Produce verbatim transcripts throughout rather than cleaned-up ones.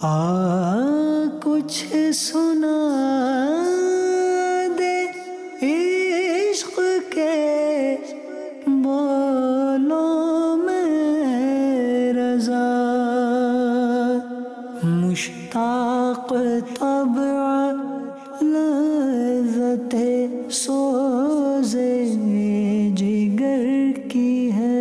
آ کچھ سنا دے عشق کے بولوں میں رضا، مشتاق طبع لذت سوز جگر کی ہے۔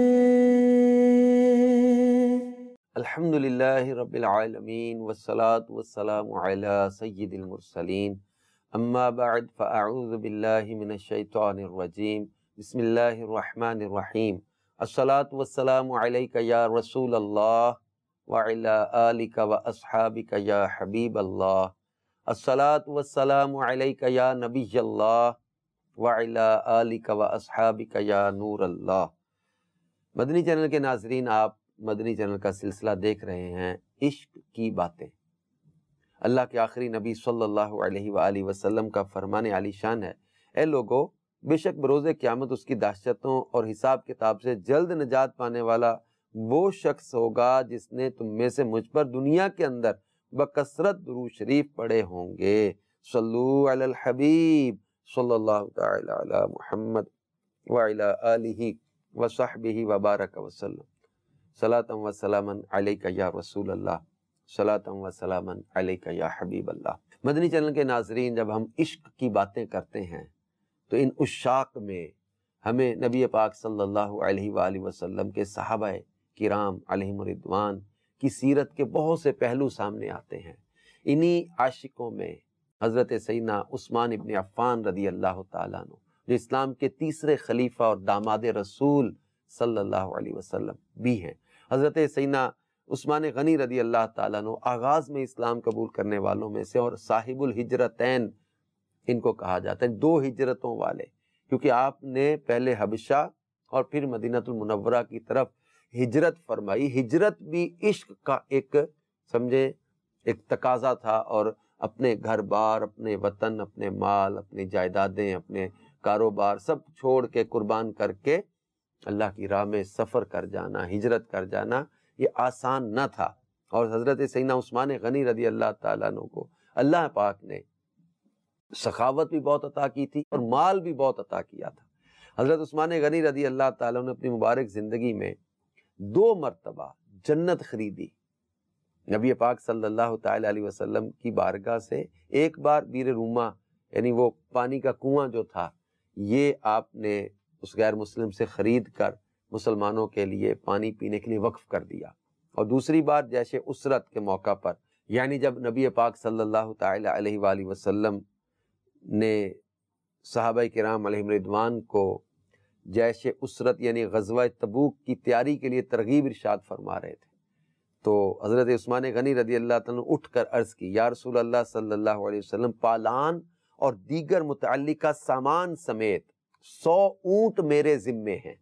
الحمدللہ رب العالمین والصلاة والسلام علی سید المرسلین، اما بعد فاعوذ باللہ من الشیطان الرجیم، بسم اللہ الرحمن الرحیم۔ الصلاة والسلام علیک یا رسول اللہ وعلی آلک واصحابک یا حبیب اللہ، الصلاة والسلام علیک یا نبی اللہ وعلی آلک واصحابک یا نور اللہ۔ مدنی چینل کے ناظرین، آپ مدنی چینل کا سلسلہ دیکھ رہے ہیں عشق کی باتیں۔ اللہ کے آخری نبی صلی اللہ علیہ وآلہ وسلم کا فرمان عالی شان ہے، اے لوگو، بے شک بروز قیامت اس کی دہشتوں اور حساب کتاب سے جلد نجات پانے والا وہ شخص ہوگا جس نے تم میں سے مجھ پر دنیا کے اندر بکثرت درود شریف پڑھے ہوں گے۔ صلو علی الحبیب صلی اللہ تعالی علی محمد وعلی آلہ وصحبہ وبارک وسلم۔ صلاۃ و سلاما علیک یا رسول اللہ، صلاۃ و سلاما علیک یا حبیب اللہ۔ مدنی چینل کے ناظرین، جب ہم عشق کی باتیں کرتے ہیں تو ان عشاق میں ہمیں نبی پاک صلی اللہ علیہ وآلہ وسلم کے صحابہ کرام علیہم رضوان کی سیرت کے بہت سے پہلو سامنے آتے ہیں۔ انہی عاشقوں میں حضرت سیدنا عثمان ابن عفان رضی اللہ تعالیٰ عنہ، جو اسلام کے تیسرے خلیفہ اور داماد رسول صلی اللہ علیہ وسلم بھی ہیں۔ حضرت سیدنا عثمان غنی رضی اللہ تعالیٰ عنہ آغاز میں اسلام قبول کرنے والوں میں سے، اور صاحب الہجرتین ان کو کہا جاتا ہے، دو ہجرتوں والے، کیونکہ آپ نے پہلے حبشہ اور پھر مدینہ المنورہ کی طرف ہجرت فرمائی۔ ہجرت بھی عشق کا ایک سمجھے ایک تقاضا تھا، اور اپنے گھر بار، اپنے وطن، اپنے مال، اپنی جائیدادیں، اپنے کاروبار سب چھوڑ کے قربان کر کے اللہ کی راہ میں سفر کر جانا، ہجرت کر جانا، یہ آسان نہ تھا۔ اور حضرت سیدنا عثمان غنی رضی اللہ تعالیٰ عنہ کو اللہ پاک نے سخاوت بھی بہت عطا کی تھی اور مال بھی بہت عطا کیا تھا۔ حضرت عثمان غنی رضی اللہ تعالیٰ عنہ نے اپنی مبارک زندگی میں دو مرتبہ جنت خریدی نبی پاک صلی اللہ تعالیٰ علیہ وسلم کی بارگاہ سے۔ ایک بار بیر روما، یعنی وہ پانی کا کنواں جو تھا، یہ آپ نے اس غیر مسلم سے خرید کر مسلمانوں کے لیے پانی پینے کے لیے وقف کر دیا۔ اور دوسری بار جیش اسرت کے موقع پر، یعنی جب نبی پاک صلی اللہ تعالی علیہ وآلہ وسلم نے صحابہ کرام علیہم رضوان کو جیش اسرت یعنی غزوہ تبوک کی تیاری کے لیے ترغیب ارشاد فرما رہے تھے، تو حضرت عثمان غنی رضی اللہ تعالیٰ نے اٹھ کر عرض کی، یا رسول اللہ صلی اللہ علیہ وسلم، پالان اور دیگر متعلقہ سامان سمیت سو اونٹ میرے ذمے ہیں۔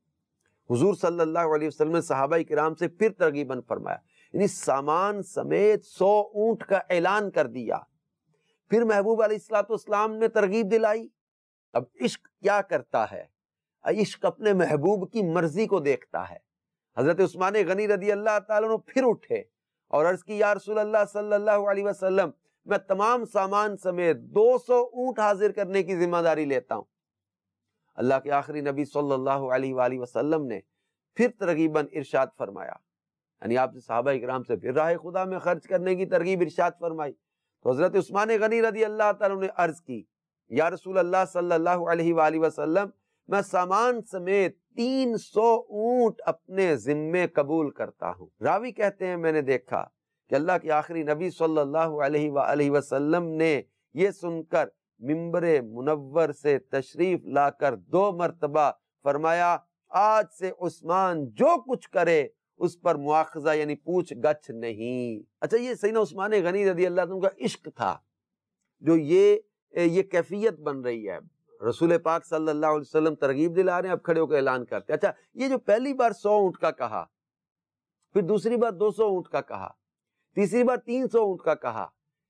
حضور صلی اللہ علیہ وسلم نے صحابہ کرام سے پھر ترغیباً فرمایا، یعنی سامان سمیت سو اونٹ کا اعلان کر دیا۔ پھر محبوب علیہ الصلوۃ والسلام نے ترغیب دلائی۔ اب عشق کیا کرتا ہے؟ عشق اپنے محبوب کی مرضی کو دیکھتا ہے۔ حضرت عثمان غنی رضی اللہ تعالیٰ عنہ پھر اٹھے اور عرض کی، یا رسول اللہ صلی اللہ علیہ وسلم، میں تمام سامان سمیت دو سو اونٹ حاضر کرنے کی ذمہ داری لیتا ہوں۔ اللہ کے آخری نبی صلی اللہ علیہ وآلہ وسلم نے پھر ترغیباً ارشاد فرمایا، یعنی آپ نے صحابہ اکرام سے پھر راہ خدا میں خرچ کرنے کی ترغیب ارشاد فرمائی۔ تو حضرت عثمان غنی رضی اللہ تعالیٰ نے عرض کی، یا رسول اللہ صلی اللہ علیہ وآلہ وسلم، میں سامان سمیت تین سو اونٹ اپنے ذمے قبول کرتا ہوں۔ راوی کہتے ہیں، میں نے دیکھا کہ اللہ کے آخری نبی صلی اللہ علیہ وآلہ وسلم نے یہ سن کر ممبر منور سے تشریف لا کر دو مرتبہ فرمایا، آج سے عثمان جو کچھ کرے اس پر مواخذہ یعنی پوچھ گچھ نہیں۔ اچھا، یہ سیدنا عثمان غنی رضی اللہ عنہ کا عشق تھا جو یہ یہ کیفیت بن رہی ہے۔ رسول پاک صلی اللہ علیہ وسلم ترغیب دلا رہے ہیں، اب کھڑے ہو کے اعلان کرتے ہیں۔ اچھا، یہ جو پہلی بار سو اونٹ کا کہا، پھر دوسری بار دو سو اونٹ کا کہا، تیسری بار تین سو اونٹ کا کہا،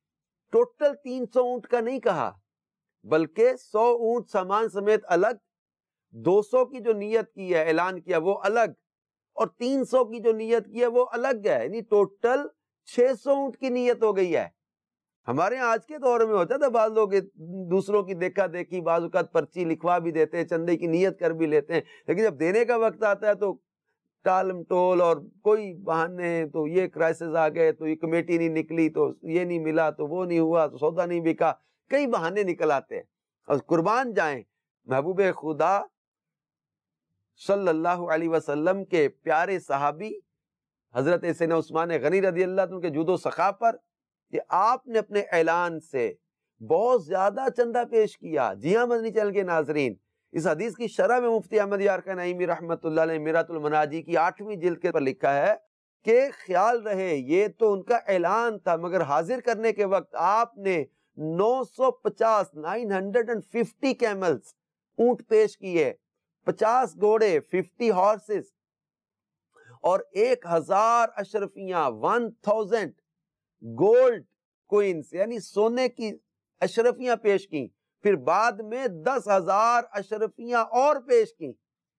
ٹوٹل تین سو اونٹ کا نہیں کہا، بلکہ سو اونٹ سامان سمیت الگ، دو سو کی جو نیت کی ہے اعلان کیا وہ الگ، اور تین سو کی جو نیت کی ہے وہ الگ ہے، یعنی ٹوٹل چھ سو اونٹ کی نیت ہو گئی ہے۔ ہمارے یہاں آج کے دور میں ہوتا تھا بعض لوگ دوسروں کی دیکھا دیکھی بعض اوقات پرچی لکھوا بھی دیتے ہیں، چندے کی نیت کر بھی لیتے ہیں، لیکن جب دینے کا وقت آتا ہے تو ٹال ٹول اور کوئی بہانے، تو یہ کرائسس آ گئے، تو یہ کمیٹی نہیں نکلی، تو یہ نہیں ملا، تو وہ نہیں ہوا، تو سودا نہیں بکا، کئی بہانے نکل آتے ہیں۔ اور قربان جائیں محبوب خدا صلی اللہ علیہ وسلم کے پیارے صحابی حضرت سیدنا عثمان غنی رضی اللہ عنہ کے جود و سخا پر کہ آپ نے اپنے اعلان سے بہت زیادہ چندہ پیش کیا۔ جی ہاں مدنی چینل کے ناظرین، اس حدیث کی شرح میں مفتی احمد یار خان نعیمی رحمۃ اللہ علیہ میرات المناجی کی آٹھویں جلد کے پر لکھا ہے کہ خیال رہے یہ تو ان کا اعلان تھا، مگر حاضر کرنے کے وقت آپ نے نو سو پچاس nine hundred and fifty camels اونٹ پیش کیے، پچاس گھوڑے ففٹی ہارسز، اور ایک ہزار اشرفیاں ون تھاؤزینڈ گولڈ کوئنز یعنی سونے کی اشرفیاں پیش کی، پھر بعد میں دس ہزار اشرفیاں اور پیش کی۔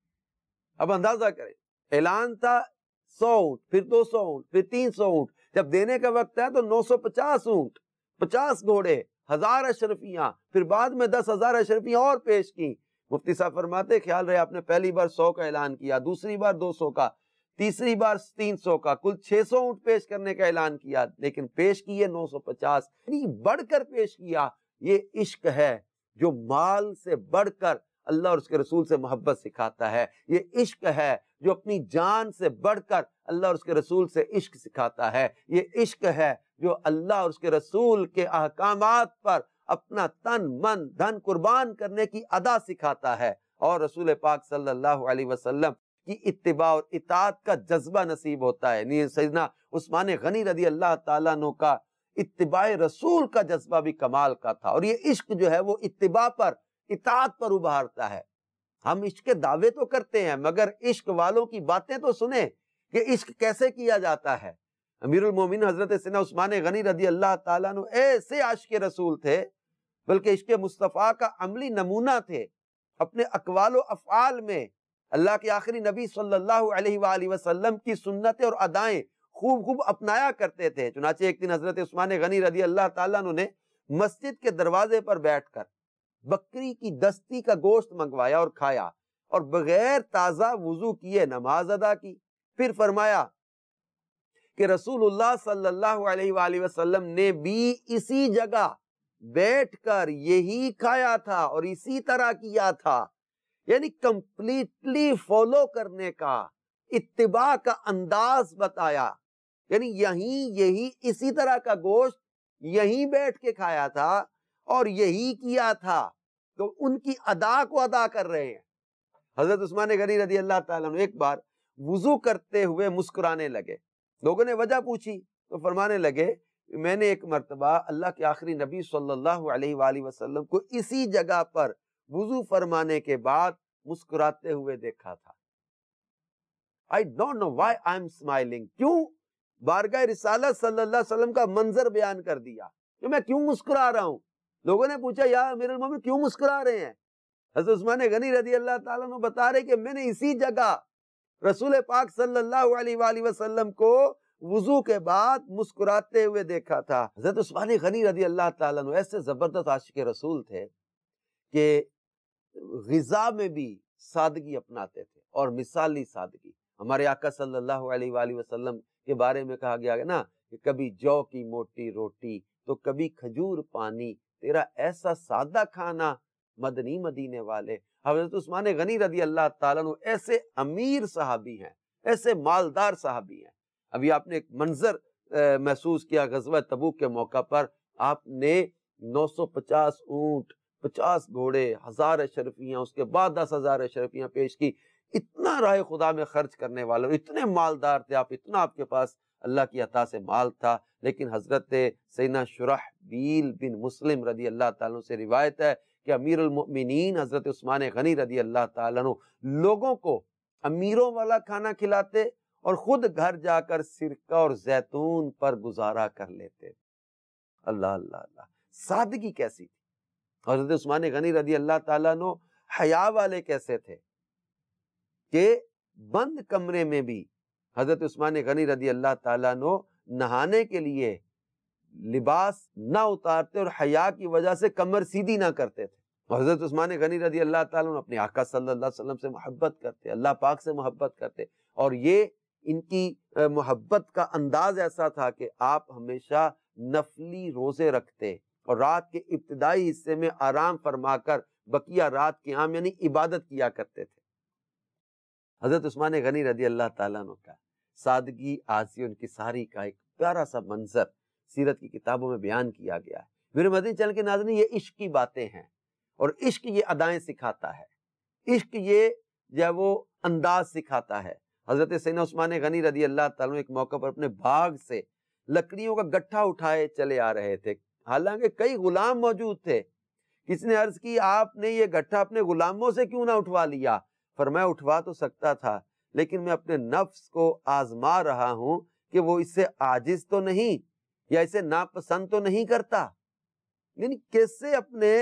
اب اندازہ کریں، اعلان تھا سو اونٹ، پھر دو سو اونٹ، پھر تین سو اونٹ، جب دینے کا وقت ہے تو نو سو پچاس اونٹ، پچاس گھوڑے، ہزار اشرفیاں، پھر بعد میں دس ہزار اشرفیاں اور پیش کی۔ مفتی صاحب فرماتے خیال رہے آپ نے پہلی بار سو کا اعلان کیا، دوسری بار دو سو کا، تیسری بار تین سو کا، کل چھ سو اونٹ پیش کرنے کا اعلان کیا، لیکن پیش کیے نو سو پچاس، یعنی بڑھ کر پیش کیا۔ یہ عشق ہے جو مال سے بڑھ کر اللہ اور اس کے رسول سے محبت سکھاتا ہے، یہ عشق ہے جو اپنی جان سے بڑھ کر اللہ اور اس کے رسول سے عشق سکھاتا ہے، یہ عشق ہے جو اللہ اور اس کے رسول کے احکامات پر اپنا تن من دھن قربان کرنے کی ادا سکھاتا ہے، اور رسول پاک صلی اللہ علیہ وسلم کی اتباع اور اطاعت کا جذبہ نصیب ہوتا ہے۔ سیدنا عثمان غنی رضی اللہ تعالیٰ عنہ کا اتباع رسول کا جذبہ بھی کمال کا تھا، اور یہ عشق جو ہے وہ اتباع پر اطاعت پر ابھارتا ہے۔ ہم عشق کے دعوے تو کرتے ہیں مگر عشق والوں کی باتیں تو سنیں کہ عشق کیسے کیا جاتا ہے۔ امیر المومنین حضرت سیدنا عثمان غنی رضی اللہ تعالیٰ عنہ ایسے عاشق رسول تھے، بلکہ عشق مصطفیٰ کا عملی نمونہ تھے۔ اپنے اقوال و افعال میں اللہ کے آخری نبی صلی اللہ علیہ وآلہ وسلم کی سنتیں اور ادائیں خوب خوب اپنایا کرتے تھے۔ چنانچہ ایک دن حضرت عثمان غنی رضی اللہ تعالیٰ عنہ نے مسجد کے دروازے پر بیٹھ کر بکری کی دستی کا گوشت منگوایا اور کھایا، اور بغیر تازہ وضو کیے نماز ادا کی۔ پھر فرمایا کہ رسول اللہ صلی اللہ علیہ وآلہ وسلم نے بھی اسی جگہ بیٹھ کر یہی کھایا تھا اور اسی طرح کیا تھا، یعنی کمپلیٹلی فالو کرنے کا، اتباع کا انداز بتایا، یعنی یہی یہی اسی طرح کا گوشت یہیں بیٹھ کے کھایا تھا اور یہی کیا تھا، تو ان کی ادا کو ادا کر رہے ہیں۔ حضرت عثمان غنی رضی اللہ تعالیٰ عنہ ایک بار وضو کرتے ہوئے مسکرانے لگے، لوگوں نے وجہ پوچھی تو فرمانے لگے میں نے ایک مرتبہ اللہ کے آخری نبی صلی اللہ علیہ وآلہ وسلم کو اسی جگہ پر وضو فرمانے کے بعد مسکراتے ہوئے دیکھا تھا۔ I don't know why I'm smiling، کیوں بارگاہ رسالت صلی اللہ علیہ وسلم کا منظر بیان کر دیا کہ میں کیوں مسکرا رہا ہوں۔ لوگوں نے پوچھا یا امیر المومنین کیوں مسکرا رہے ہیں؟ حضرت عثمان غنی رضی اللہ تعالیٰ عنہ بتا رہے کہ میں نے اسی جگہ رسول پاک صلی اللہ علیہ وآلہ وسلم کو وضو کے بعد مسکراتے ہوئے دیکھا تھا۔ حضرت عثمان غنی رضی اللہ تعالیٰ عنہ ایسے زبردست عاشق رسول تھے کہ غذا میں بھی سادگی اپناتے تھے، اور مثالی سادگی۔ ہمارے آقا صلی اللہ علیہ وآلہ وسلم کے بارے میں کہا گیا ہے نا کہ کبھی جو کی موٹی روٹی تو کبھی کھجور پانی، تیرا ایسا سادہ کھانا مدنی مدینے والے۔ حضرت عثمان غنی رضی اللہ تعالیٰ عنہ ایسے امیر صحابی ہیں، ایسے مالدار صحابی ہیں۔ ابھی آپ نے ایک منظر محسوس کیا غزوہ تبوک کے موقع پر، آپ نے نو سو پچاس اونٹ، پچاس گھوڑے، ہزار اشرفیاں، اس کے بعد دس ہزار اشرفیاں پیش کی۔ اتنا راہ خدا میں خرچ کرنے والے، اتنے مالدار تھے آپ، اتنا آپ کے پاس اللہ کی عطا سے مال تھا، لیکن حضرت سیدنا شرحبیل بن مسلم رضی اللہ تعالیٰ سے روایت ہے کہ امیر المؤمنین حضرت عثمان غنی رضی اللہ تعالیٰ لوگوں کو امیروں والا کھانا کھلاتے اور خود گھر جا کر سرکہ اور زیتون پر گزارا کر لیتے۔ اللہ اللہ اللہ، سادگی کیسی تھی۔ حضرت عثمان غنی رضی اللہ تعالیٰ عنہ حیا والے کیسے تھے کہ بند کمرے میں بھی حضرت عثمان غنی رضی اللہ تعالیٰ عنہ نہانے کے لیے لباس نہ اتارتے اور حیا کی وجہ سے کمر سیدھی نہ کرتے تھے. حضرت عثمان غنی رضی اللہ تعالیٰ عنہ اپنے آقا صلی اللہ علیہ وسلم سے محبت کرتے, اللہ پاک سے محبت کرتے, اور یہ ان کی محبت کا انداز ایسا تھا کہ آپ ہمیشہ نفلی روزے رکھتے اور رات کے ابتدائی حصے میں آرام فرما کر بقیہ رات قیام یعنی عبادت کیا کرتے تھے. حضرت عثمان غنی رضی اللہ تعالیٰ عنہ کا سادگی, عاجزی, ان کی ساری کا ایک پیارا سا منظر سیرت کی کتابوں میں بیان کیا گیا ہے. میرے مدنی چینل کے ناظرین, یہ عشق کی باتیں ہیں اور عشق یہ ادائیں سکھاتا ہے, عشق یہ جو ہے وہ انداز سکھاتا ہے. حضرت سیدنا عثمان غنی رضی اللہ تعالیٰ عنہ ایک موقع پر اپنے باغ سے لکڑیوں کا گٹھا اٹھائے چلے آ رہے تھے, حالانکہ کئی غلام موجود تھے. کسی نے عرض کی آپ نے یہ گٹھا اپنے غلاموں سے کیوں نہ اٹھوا لیا؟ فرمایا اٹھوا تو سکتا تھا, لیکن میں اپنے نفس کو آزما رہا ہوں کہ وہ اس سے عاجز تو نہیں یا اسے ناپسند تو نہیں کرتا. یعنی کیسے اپنے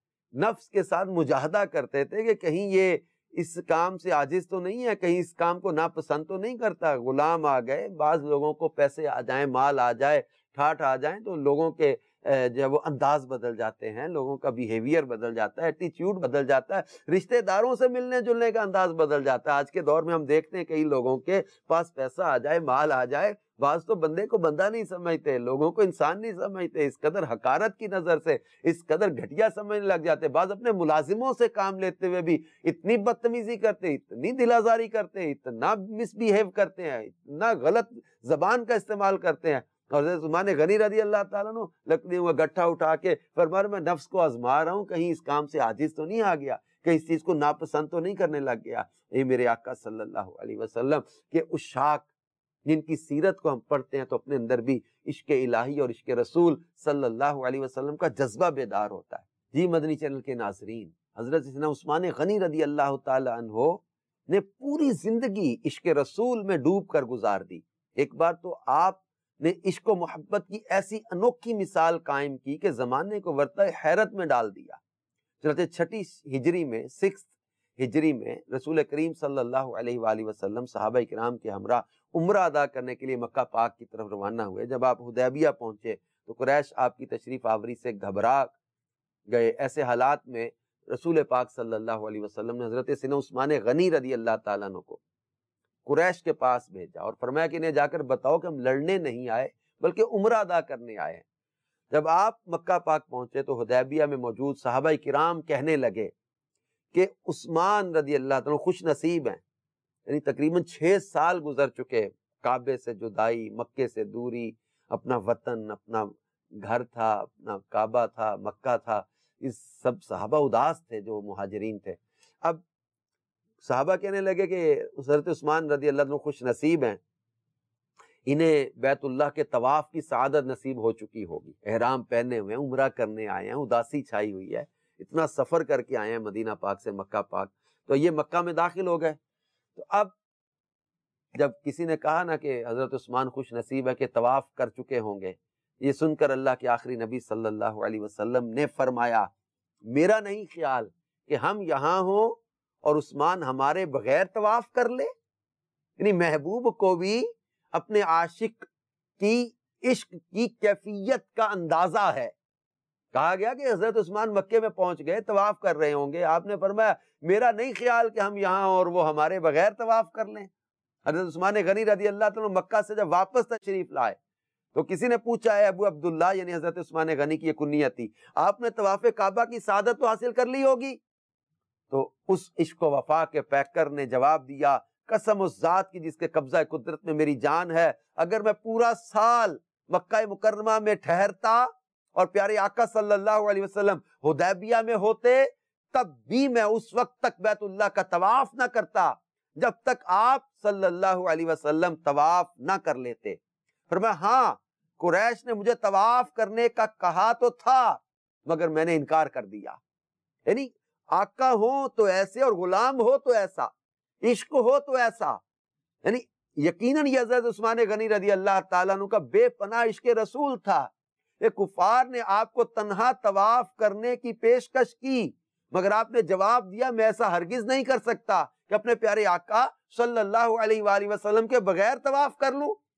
نفس کے ساتھ مجاہدہ کرتے تھے کہ کہیں یہ اس کام سے عاجز تو نہیں ہے, کہیں اس کام کو ناپسند تو نہیں کرتا. غلام آ گئے, بعض لوگوں کو پیسے آ جائیں, مال آ جائے, ٹھاٹ آ جائیں تو لوگوں کے جو ہے وہ انداز بدل جاتے ہیں, لوگوں کا بیہیویئر بدل جاتا ہے, ایٹیچیوڈ بدل جاتا ہے, رشتہ داروں سے ملنے جلنے کا انداز بدل جاتا ہے. آج کے دور میں ہم دیکھتے ہیں کئی لوگوں کے پاس پیسہ آ جائے, مال آ جائے, بعض تو بندے کو بندہ نہیں سمجھتے, لوگوں کو انسان نہیں سمجھتے, اس قدر حقارت کی نظر سے, اس قدر گھٹیا سمجھنے لگ جاتے. بعض اپنے ملازموں سے کام لیتے ہوئے بھی اتنی بدتمیزی کرتے, اتنی دل آزاری کرتے, اتنا مس بیہیو کرتے ہیں, اتنا غلط زبان کا استعمال کرتے ہیں. اور حضرت عثمان غنی رضی اللہ تعالیٰ عنہ لکڑیوں کا گٹھا اٹھا کے فرمایا میں نفس کو آزما رہا ہوں, کہیں اس کام سے عاجز تو نہیں آ گیا, کہیں اس چیز کو ناپسند تو نہیں کرنے لگ گیا. یہ میرے آقا صلی اللہ علیہ وسلم کے عشاق جن کی سیرت کو ہم پڑھتے ہیں تو اپنے اندر بھی عشق الہی اور عشق رسول صلی اللہ علیہ وسلم کا جذبہ بیدار ہوتا ہے. جی مدنی چینل کے ناظرین, حضرت سیدنا عثمان غنی رضی اللہ تعالی عنہ نے پوری زندگی عشق رسول میں ڈوب کر گزار دی. ایک بار تو آپ نے عشق و محبت کی ایسی انوکھی مثال قائم کی کہ زمانے کو ورطہ حیرت میں ڈال دیا. چنانچہ چھٹی ہجری میں سکس ہجری میں رسول کریم صلی اللہ علیہ وآلہ وسلم صحابہ کرام کے ہمراہ عمرہ ادا کرنے کے لیے مکہ پاک کی طرف روانہ ہوئے. جب آپ حدیبیہ پہنچے تو قریش آپ کی تشریف آوری سے گھبرا گئے. ایسے حالات میں رسول پاک صلی اللہ علیہ وسلم نے حضرت سیدنا عثمان غنی رضی اللہ تعالیٰ عنہ کو قریش کے پاس بھیجا اور فرمایا کہ انہیں جا کر بتاؤ کہ ہم لڑنے نہیں آئے بلکہ عمرہ ادا کرنے آئے ہیں. جب آپ مکہ پاک پہنچے تو حدیبیہ میں موجود صحابہ کرام کہنے لگے کہ عثمان رضی اللہ تعالیٰ خوش نصیب ہیں. یعنی تقریباً چھ سال گزر چکے, کعبے سے جدائی, مکے سے دوری, اپنا وطن, اپنا گھر تھا, اپنا کعبہ تھا, مکہ تھا, اس سب صحابہ اداس تھے جو مہاجرین تھے. اب صحابہ کہنے لگے کہ حضرت عثمان رضی اللہ عنہ خوش نصیب ہیں, انہیں بیت اللہ کے طواف کی سعادت نصیب ہو چکی ہوگی, احرام پہنے ہوئے ہیں, عمرہ کرنے آئے ہیں, اداسی چھائی ہوئی ہے, اتنا سفر کر کے آئے ہیں مدینہ پاک سے مکہ پاک, تو یہ مکہ میں داخل ہو گئے. تو اب جب کسی نے کہا نا کہ حضرت عثمان خوش نصیب ہے کہ طواف کر چکے ہوں گے, یہ سن کر اللہ کے آخری نبی صلی اللہ علیہ وسلم نے فرمایا میرا نہیں خیال کہ ہم یہاں ہوں اور عثمان ہمارے بغیر طواف کر لے. یعنی محبوب کو بھی اپنے عاشق کی عشق کی کیفیت کا اندازہ ہے. کہا گیا کہ حضرت عثمان مکے میں پہنچ گئے, طواف کر رہے ہوں گے, آپ نے فرمایا میرا نہیں خیال کہ ہم یہاں اور وہ ہمارے بغیر طواف کر لیں. حضرت عثمان غنی رضی اللہ تعالیٰ مکہ سے جب واپس تشریف لائے تو کسی نے پوچھا ہے ابو عبداللہ, یعنی حضرت عثمان غنی کی یہ کنیت تھی, آپ نے طواف کعبہ کی سعادت تو حاصل کر لی ہوگی؟ تو اس عشق و وفا کے پیکر نے جواب دیا قسم اس ذات کی جس کے قبضہ قدرت میں میری جان ہے, اگر میں پورا سال مکہ مکرمہ میں ٹھہرتا اور پیارے آقا صلی اللہ علیہ وسلم حدیبیہ میں ہوتے تب بھی میں اس وقت تک بیت اللہ کا طواف نہ کرتا جب تک آپ صلی اللہ علیہ وسلم طواف نہ کر لیتے. فرمایا ہاں قریش نے مجھے طواف کرنے کا کہا تو تھا مگر میں نے انکار کر دیا. یعنی آقا ہو تو ایسے اور غلام ہو تو ایسا, عشق ہو تو ایسا. یعنی یقیناً یہ حضرت عثمان غنی رضی اللہ تعالیٰ عنہ کا بے پناہ عشق رسول تھا. یہ کفار نے آپ کو تنہا طواف کرنے کی پیشکش کی مگر آپ نے جواب دیا میں ایسا ہرگز نہیں کر سکتا کہ اپنے پیارے آقا صلی اللہ علیہ وآلہ وسلم کے بغیر طواف کر لوں.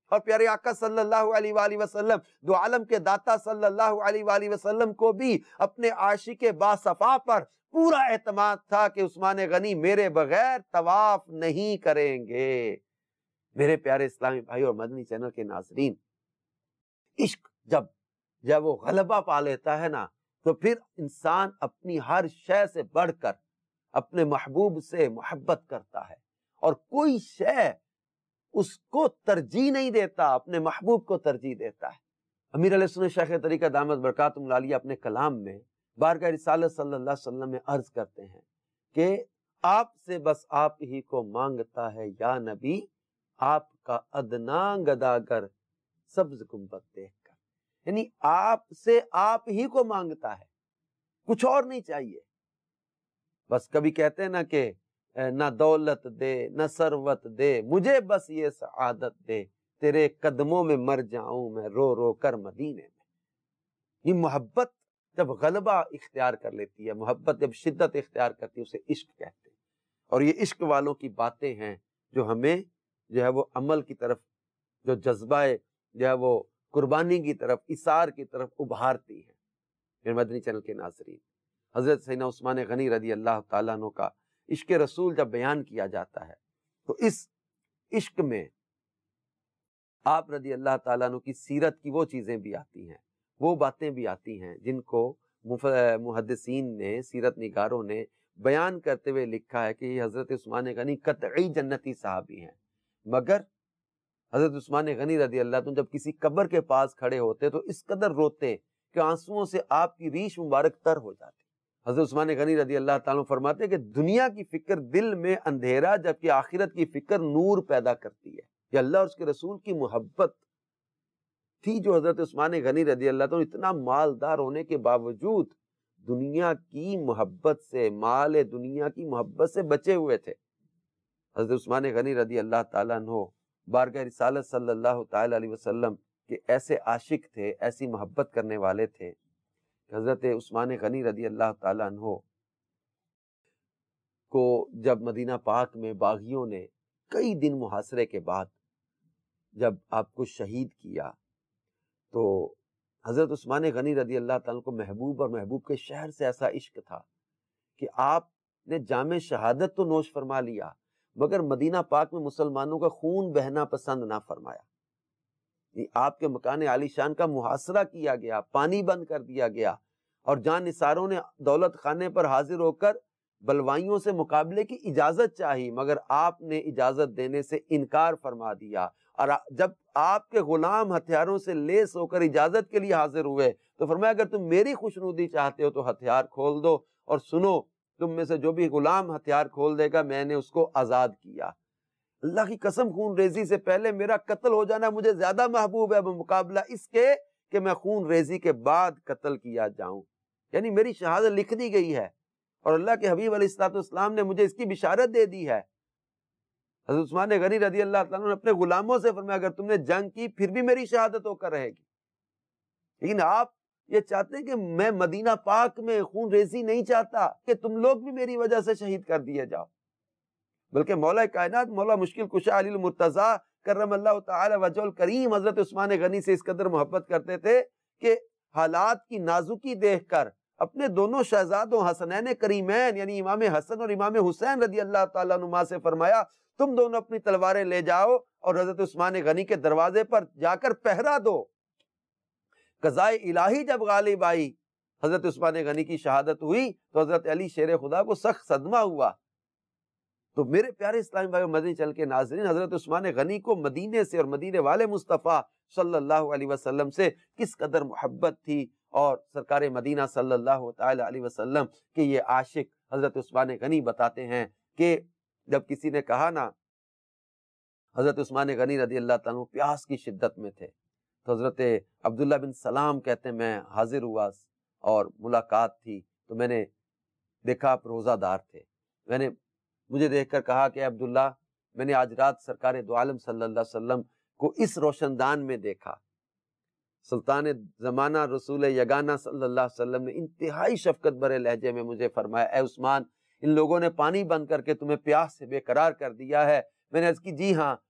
اور پیارے آقا صلی اللہ علیہ وآلہ وسلم دو عالم کے داتا صلی اللہ علیہ وآلہ وسلم کو بھی اپنے عاشق باصفا پر پورا اعتماد تھا کہ عثمان غنی میرے بغیر طواف نہیں کریں گے۔ میرے پیارے اسلامی بھائی اور مدنی چینل کے ناظرین، عشق جب جب وہ غلبہ پا لیتا ہے نا تو پھر انسان اپنی ہر شے سے بڑھ کر اپنے محبوب سے محبت کرتا ہے، اور کوئی شے اس کو ترجیح نہیں دیتا، اپنے محبوب کو ترجیح دیتا ہے۔ امیر علیہ سنت شیخ طریقہ دامت برکاتہم العالیہ اپنے کلام میں بارگاہ رسالت صلی اللہ علیہ وسلم میں عرض کرتے ہیں کہ آپ سے بس آپ ہی کو مانگتا ہے یا نبی، آپ کا ادنا گداگر سبز گنبد دیکھ کر، یعنی آپ سے آپ ہی کو مانگتا ہے، کچھ اور نہیں چاہیے۔ بس کبھی کہتے ہیں نا کہ نہ دولت دے نہ ثروت دے، مجھے بس یہ سعادت دے، تیرے قدموں میں مر جاؤں میں رو رو کر مدینے میں۔ یہ محبت جب غلبہ اختیار کر لیتی ہے، محبت جب شدت اختیار کرتی ہے، اسے عشق کہتے ہیں۔ اور یہ عشق والوں کی باتیں ہیں جو ہمیں جو ہے وہ عمل کی طرف، جو جذبہ جو ہے وہ قربانی کی طرف، اثار کی طرف ابھارتی ہیں۔ میرے مدنی چینل کے ناظرین، حضرت سیدنا عثمان غنی رضی اللہ تعالیٰ عنہ کا عشق رسول جب بیان کیا جاتا ہے تو اس عشق میں آپ رضی اللہ تعالیٰ عنہ کی سیرت کی وہ چیزیں بھی آتی ہیں، وہ باتیں بھی آتی ہیں جن کو محدثین نے، سیرت نگاروں نے بیان کرتے ہوئے لکھا ہے کہ یہ حضرت عثمان غنی قطعی جنتی صحابی ہیں۔ مگر حضرت عثمان غنی رضی اللہ عنہ جب کسی قبر کے پاس کھڑے ہوتے تو اس قدر روتے کہ آنسوؤں سے آپ کی ریش مبارک تر ہو جاتی۔ حضرت عثمان غنی رضی اللہ تعالیٰ عنہ فرماتے ہیں کہ دنیا کی فکر دل میں اندھیرا، جبکہ آخرت کی فکر نور پیدا کرتی ہے۔ یہ اللہ اور اس کے رسول کی محبت تھی جو حضرت عثمان غنی رضی اللہ عنہ اتنا مالدار ہونے کے باوجود دنیا کی محبت سے، مال دنیا کی محبت سے بچے ہوئے تھے۔ حضرت عثمان غنی رضی اللہ تعالیٰ عنہ بارگاہ رسالت صلی اللہ تعالیٰ علیہ وسلم کے ایسے عاشق تھے، ایسی محبت کرنے والے تھے کہ حضرت عثمان غنی رضی اللہ تعالیٰ عنہ کو جب مدینہ پاک میں باغیوں نے کئی دن محاصرے کے بعد جب آپ کو شہید کیا تو حضرت عثمان غنی رضی اللہ تعالیٰ عنہ کو محبوب اور محبوب کے شہر سے ایسا عشق تھا کہ آپ نے جام شہادت تو نوش فرما لیا، مگر مدینہ پاک میں مسلمانوں کا خون بہنا پسند نہ فرمایا۔ آپ کے مکان عالی شان کا محاصرہ کیا گیا، پانی بند کر دیا گیا، اور جان نثاروں نے دولت خانے پر حاضر ہو کر بلوائیوں سے مقابلے کی اجازت چاہی، مگر آپ نے اجازت دینے سے انکار فرما دیا۔ اور جب آپ کے غلام ہتھیاروں سے لیس ہو کر اجازت کے لیے حاضر ہوئے تو فرمایا اگر تم میری خوشنودی چاہتے ہو تو ہتھیار کھول دو، اور سنو تم میں سے جو بھی غلام ہتھیار کھول دے گا میں نے اس کو آزاد کیا۔ اللہ کی قسم خون ریزی سے پہلے میرا قتل ہو جانا مجھے زیادہ محبوب ہے بمقابلہ اس کے کہ میں خون ریزی کے بعد قتل کیا جاؤں۔ یعنی میری شہادت لکھ دی گئی ہے اور اللہ کے حبیب علیہ الصلوۃ والسلام نے مجھے اس کی بشارت دے دی ہے۔ حضرت عثمان غنی رضی اللہ تعالیٰ نے اپنے غلاموں سے فرمایا اگر تم نے جنگ کی پھر بھی میری شہادت ہو کر رہے گی، لیکن آپ یہ چاہتے ہیں کہ میں مدینہ پاک میں خون ریزی نہیں چاہتا کہ تم لوگ بھی میری وجہ سے شہید کر دیے جاؤ، بلکہ مولا کائنات، مولا مشکل کشا علی المرتضیٰ کرم اللہ تعالی وجہ الکریم حضرت عثمان غنی سے اس قدر محبت کرتے تھے کہ حالات کی نازکی دیکھ کر اپنے دونوں شہزادوں حسنین کریمین یعنی امام حسن اور امام حسین رضی اللہ تعالیٰ عنہما سے فرمایا تم دونوں اپنی تلواریں لے جاؤ اور حضرت عثمان غنی کے دروازے پر جا کر پہرا دو۔ قضائے الہی جب غالب آئی، حضرت عثمان غنی کی شہادت ہوئی تو حضرت علی شیر خدا کو سخت صدمہ ہوا۔ تو میرے پیارے اسلامی بھائی مدنی چل کے ناظرین، حضرت عثمان غنی کو مدینے سے اور مدینے والے مصطفیٰ صلی اللہ علیہ وسلم سے کس قدر محبت تھی، اور سرکار مدینہ صلی اللہ تعالی علیہ وسلم کے یہ عاشق حضرت عثمان غنی بتاتے ہیں کہ جب کسی نے کہا نا حضرت عثمان غنی رضی اللہ تعالیٰ عنہ پیاس کی شدت میں تھے تو حضرت عبداللہ بن سلام کہتے ہیں میں حاضر ہوا اور ملاقات تھی تو میں نے دیکھا آپ روزہ دار تھے، میں نے مجھے دیکھ کر کہا کہ عبداللہ میں نے آج رات سرکار دو عالم صلی اللہ علیہ وسلم کو اس روشن دان میں دیکھا۔ سلطان زمانہ رسول یگانہ صلی اللہ علیہ وسلم نے انتہائی شفقت برے لہجے میں مجھے فرمایا اے عثمان ان لوگوں نے پانی بند کر کے تمہیں پیاس سے بے قرار کر دیا ہے۔ میں نے عرض کی جی ہاں،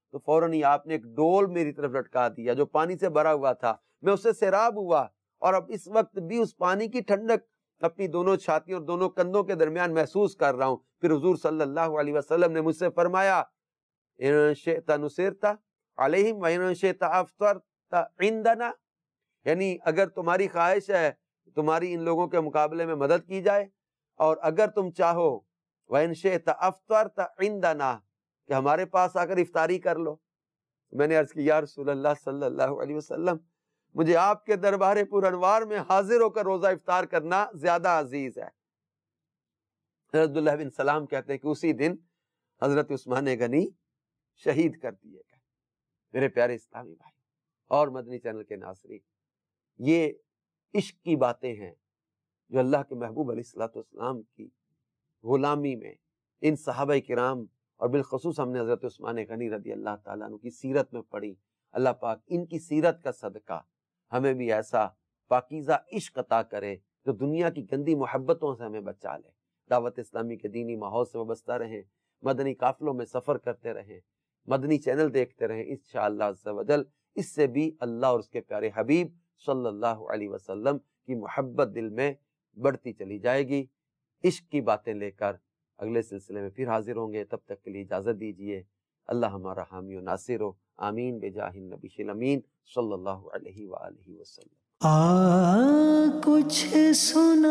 تو فوراً ہی آپ نے ایک ڈول میری طرف لٹکا دیا جو پانی سے بھرا ہوا تھا، میں اس سے سیراب ہوا، اور اب اس وقت بھی اس پانی کی ٹھنڈک اپنی دونوں چھاتیوں اور دونوں کندھوں کے درمیان محسوس کر رہا ہوں۔ پھر حضور صلی اللہ علیہ وسلم نے مجھ سے فرمایا ان شئت نصرت علیہم وان شئت افطرت عندنا، یعنی اگر تمہاری خواہش ہے تمہاری ان لوگوں کے مقابلے میں مدد کی جائے، اور اگر تم چاہو وان شئت افطرت عندنا کہ ہمارے پاس آ کر افطاری کر لو۔ میں نے عرض کی یا رسول اللہ صلی اللہ علیہ وسلم، مجھے آپ کے دربار پر انوار میں حاضر ہو کر روزہ افطار کرنا زیادہ عزیز ہے۔ حضرت عبداللہ بن سلام کہتے ہیں کہ اسی دن حضرت عثمان غنی شہید کر دیے گئے۔ میرے پیارے اسلامی بھائی اور مدنی چینل کے ناظرین، یہ عشق کی باتیں ہیں جو اللہ کے محبوب علیہ الصلوۃ والسلام کی غلامی میں ان صحابہ کرام اور بالخصوص ہم نے حضرت عثمان غنی رضی اللہ تعالیٰ عنہ کی سیرت میں پڑھی۔ اللہ پاک ان کی سیرت کا صدقہ ہمیں بھی ایسا پاکیزہ عشق عطا کرے جو دنیا کی گندی محبتوں سے ہمیں بچا لے۔ دعوت اسلامی کے دینی ماحول سے وابستہ رہیں، مدنی قافلوں میں سفر کرتے رہیں، مدنی چینل دیکھتے رہیں، انشاءاللہ عز و جل اس سے بھی اللہ اور اس کے پیارے حبیب صلی اللہ علیہ وسلم کی محبت دل میں بڑھتی چلی جائے گی۔ عشق کی باتیں لے کر اگلے سلسلے میں پھر حاضر ہوں گے، تب تک کے لیے اجازت دیجیے۔ اللہ ہمارا حامی و ناصر ہو، آمین بجاہ النبی الامین صلی اللہ علیہ وآلہ وسلم۔ آ کچھ سنا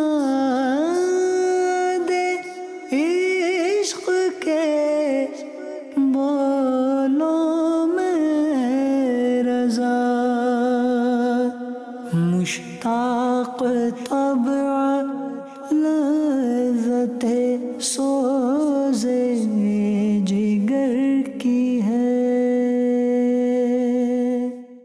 دے عشق کے بولوں میں رضا، مشتاق طبع لذت سو